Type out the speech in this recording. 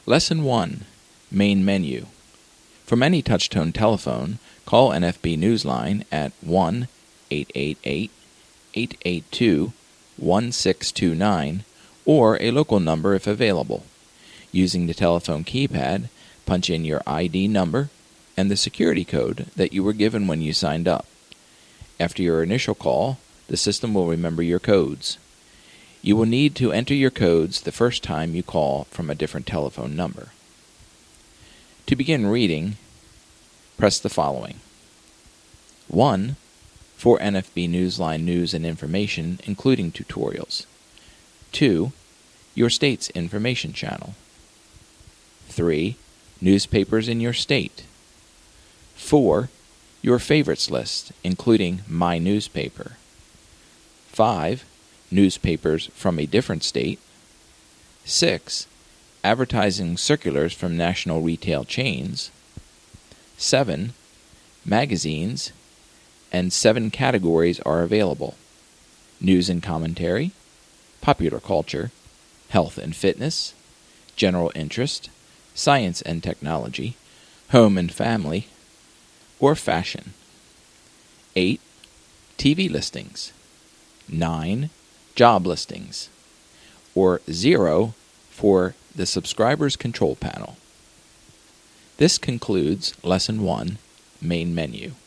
Lesson 1. Main Menu. From any touch-tone telephone, call NFB Newsline at 1-888-882-1629 or a local number if available. Using the telephone keypad, punch in your ID number and the security code that you were given when you signed up. After your initial call, the system will remember your codes. You will need to enter your codes the first time you call from a different telephone number. To begin reading, press the following. 1. For NFB Newsline news and information, including tutorials. 2. Your state's information channel. 3. Newspapers in your state. 4. Your favorites list, including My Newspaper. 5. Newspapers from a different state. 6. Advertising circulars from national retail chains. 7. Magazines, and 7 categories are available: news and commentary, popular culture, health and fitness, general interest, science and technology, home and family, or fashion. 8. TV listings. 9. Job listings. Or 0 for the subscriber's control panel. This concludes Lesson 1, Main Menu.